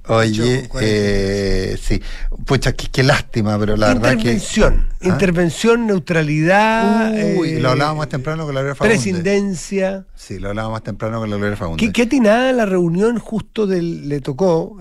Oye, sí, pucha, qué lástima, pero la verdad que... Intervención, neutralidad... lo hablábamos más temprano con la Gloria Fagundes. Prescindencia... Sí, lo hablábamos más temprano con la Gloria Fagundes. ¿Qué atinada la reunión justo le tocó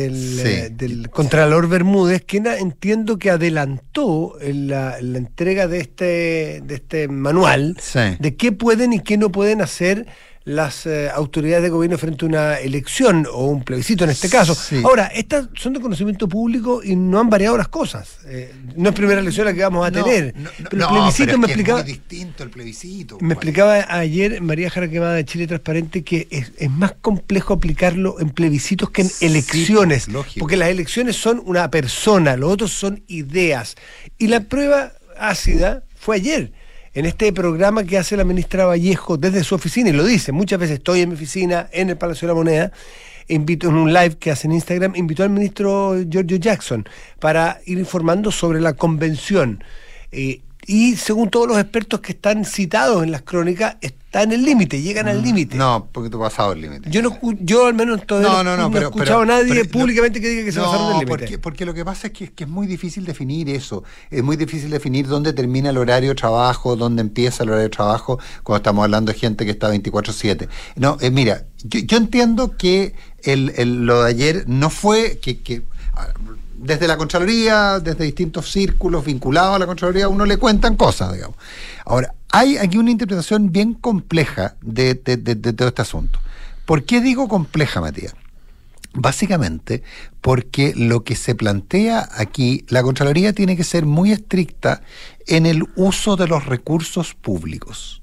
del Contralor Bermúdez, que entiendo que adelantó la entrega de este manual de qué pueden y qué no pueden hacer las autoridades de gobierno frente a una elección o un plebiscito en este caso. Sí. Ahora, estas son de conocimiento público y no han variado las cosas. No es primera elección la que vamos a tener. Pero el plebiscito pero me explicaba. Es muy distinto el plebiscito. Me explicaba ayer María Jara Quemada de Chile Transparente que es más complejo aplicarlo en plebiscitos que en elecciones. Porque las elecciones son una persona, los otros son ideas. Y la prueba ácida fue ayer. En este programa que hace la ministra Vallejo desde su oficina, y lo dice, muchas veces estoy en mi oficina, en el Palacio de la Moneda, en un live que hace en Instagram, invitó al ministro Giorgio Jackson para ir informando sobre la convención. Y según todos los expertos que están citados en las crónicas, está en el límite, llegan al límite. No, un poquito pasado el límite. Yo al menos todavía no he escuchado a nadie públicamente que diga que se pasaron del límite. Porque lo que pasa es que es muy difícil definir eso. Es muy difícil definir dónde termina el horario de trabajo, dónde empieza el horario de trabajo, cuando estamos hablando de gente que está 24/7. No, mira, yo entiendo que lo de ayer no fue que desde la Contraloría, desde distintos círculos vinculados a la Contraloría, a uno le cuentan cosas, digamos. Ahora, hay aquí una interpretación bien compleja de todo este asunto. ¿Por qué digo compleja, Matías? Básicamente porque lo que se plantea aquí, la Contraloría tiene que ser muy estricta en el uso de los recursos públicos.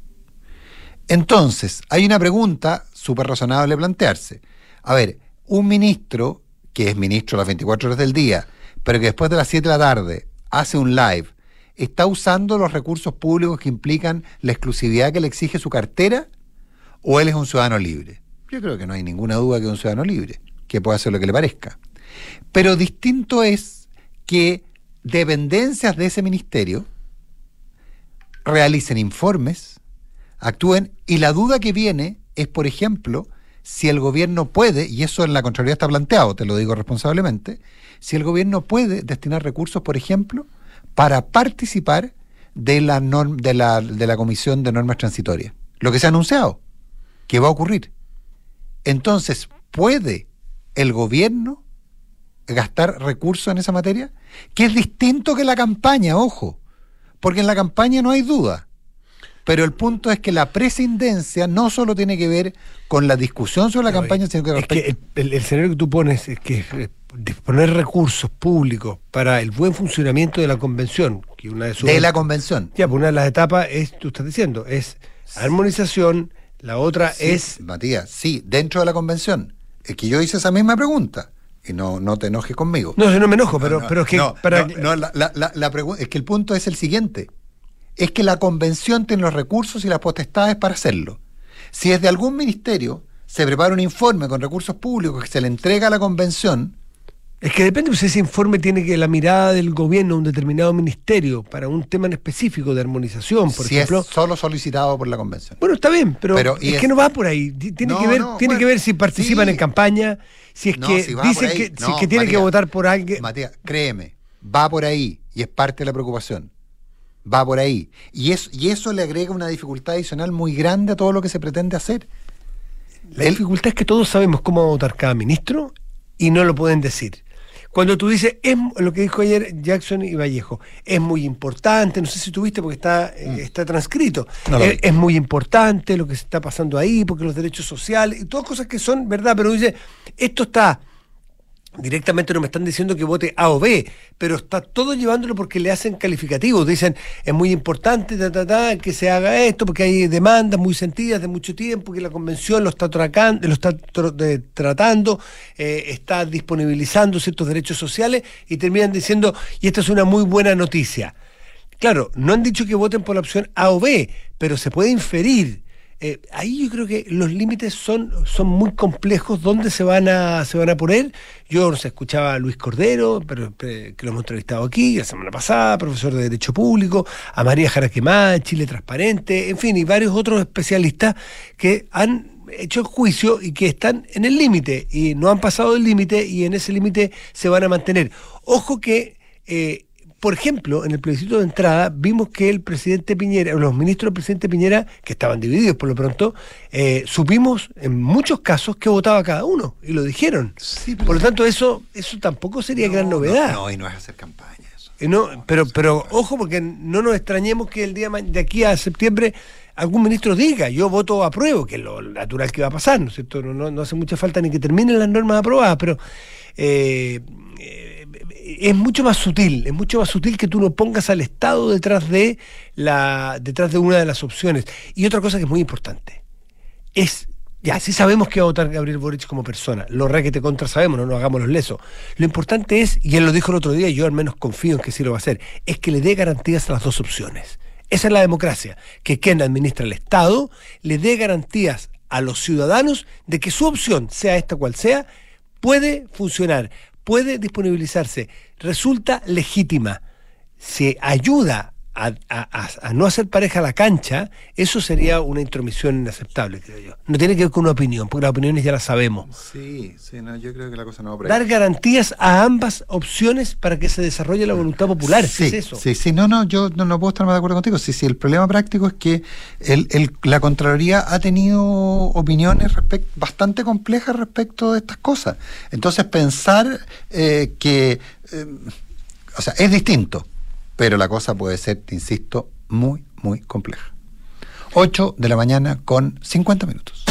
Entonces, hay una pregunta súper razonable plantearse. A ver, un ministro que es ministro las 24 horas del día, pero que después de las 7 de la tarde hace un live, ¿está usando los recursos públicos que implican la exclusividad que le exige su cartera? ¿O él es un ciudadano libre? Yo creo que no hay ninguna duda que es un ciudadano libre, que puede hacer lo que le parezca. Pero distinto es que dependencias de ese ministerio realicen informes, actúen, y la duda que viene es, por ejemplo, si el gobierno puede, y eso en la Contraloría está planteado, te lo digo responsablemente, si el gobierno puede destinar recursos, por ejemplo, para participar de la Comisión de Normas Transitorias. Lo que se ha anunciado, que va a ocurrir. Entonces, ¿puede el gobierno gastar recursos en esa materia? Que es distinto que la campaña, ojo, porque en la campaña no hay duda. Pero el punto es que la prescindencia no solo tiene que ver con la discusión sobre la campaña, sino que... Es que el escenario que tú pones es que disponer recursos públicos para el buen funcionamiento de la convención, que una de la convención. Ya, pues una de las etapas es, tú estás diciendo, es armonización, la otra es... Matías, sí, dentro de la convención. Es que yo hice esa misma pregunta. Y no te enojes conmigo. No me enojo, pero es que... La pregunta es que el punto es el siguiente. Es que la convención tiene los recursos y las potestades para hacerlo. Si desde algún ministerio se prepara un informe con recursos públicos que se le entrega a la convención... Es que depende, pues ese informe tiene que la mirada del gobierno a un determinado ministerio para un tema en específico de armonización, por ejemplo... Si es solo solicitado por la convención. Bueno, está bien, pero es que no va por ahí. Tiene que ver si participan en campaña, si es que dicen que tienen que votar por alguien... Matías, créeme, va por ahí y es parte de la preocupación. Va por ahí. Y eso le agrega una dificultad adicional muy grande a todo lo que se pretende hacer. La dificultad es que todos sabemos cómo va a votar cada ministro y no lo pueden decir. Cuando tú dices, es lo que dijo ayer Jackson y Vallejo, es muy importante, no sé si tuviste porque está transcrito, es muy importante lo que se está pasando ahí, porque los derechos sociales, y todas cosas que son verdad, pero dice, esto está... Directamente no me están diciendo que vote A o B, pero está todo llevándolo porque le hacen calificativos. Dicen, es muy importante que se haga esto porque hay demandas muy sentidas de mucho tiempo, que la convención lo está tratando, está disponibilizando ciertos derechos sociales y terminan diciendo, y esta es una muy buena noticia. Claro, no han dicho que voten por la opción A o B, pero se puede inferir. Ahí yo creo que los límites son muy complejos. ¿Dónde se van a poner? Yo no sé, escuchaba a Luis Cordero, pero que lo hemos entrevistado aquí la semana pasada, profesor de Derecho Público, a María Jara Quemada, Chile Transparente, en fin, y varios otros especialistas que han hechos en juicio y que están en el límite y no han pasado el límite y en ese límite se van a mantener. Ojo que, por ejemplo, en el plebiscito de entrada vimos que el presidente Piñera, los ministros del presidente Piñera, que estaban divididos por lo pronto, supimos en muchos casos que votaba cada uno y lo dijeron. Sí, por lo tanto, eso tampoco sería gran novedad. No, y no es hacer campaña eso. Pero ojo, porque no nos extrañemos que el día de aquí a septiembre algún ministro diga, yo voto apruebo, que es lo natural que va a pasar, ¿no es cierto? No hace mucha falta ni que terminen las normas aprobadas, pero es mucho más sutil que tú no pongas al Estado detrás de una de las opciones. Y otra cosa que es muy importante, ya, sí sabemos que va a votar Gabriel Boric como persona, lo requete contra sabemos, no nos hagamos los lesos. Lo importante es, y él lo dijo el otro día, y yo al menos confío en que sí lo va a hacer, es que le dé garantías a las dos opciones. Esa es la democracia, que quien administra el Estado le dé garantías a los ciudadanos de que su opción, sea esta cual sea, puede funcionar, puede disponibilizarse, resulta legítima. Si ayuda a no hacer pareja a la cancha, eso sería una intromisión inaceptable, creo yo. No tiene que ver con una opinión, porque las opiniones ya las sabemos. Sí, no, yo creo que la cosa no va por ahí. Dar garantías a ambas opciones para que se desarrolle la voluntad popular, sí, ¿es eso? Sí, no, yo no puedo estar más de acuerdo contigo. Sí, el problema práctico es que la Contraloría ha tenido opiniones bastante complejas respecto de estas cosas. Entonces pensar o sea, es distinto, pero la cosa puede ser, te insisto, muy, muy compleja. 8 de la mañana con 50 minutos.